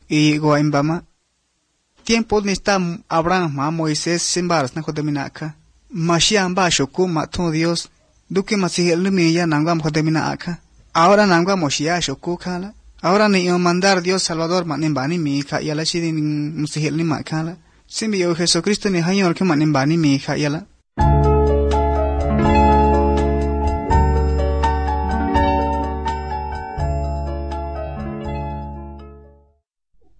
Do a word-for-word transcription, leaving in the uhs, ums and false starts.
y go imbama. Tiempo ni está Abraham ma Moisés simbaras na kodemina aka. Mashiach ba shoku matun Dios. Duke masihel lumi ya nangam kodemina aka. Ahora nangam Moshiach shoku kala. Ahora ni iba mandar Dios Salvador manimbani mi ka yala shidi ni musihel ni makala. Simbi yo Jesucristo ni hayor ke manimbani mi ka yala.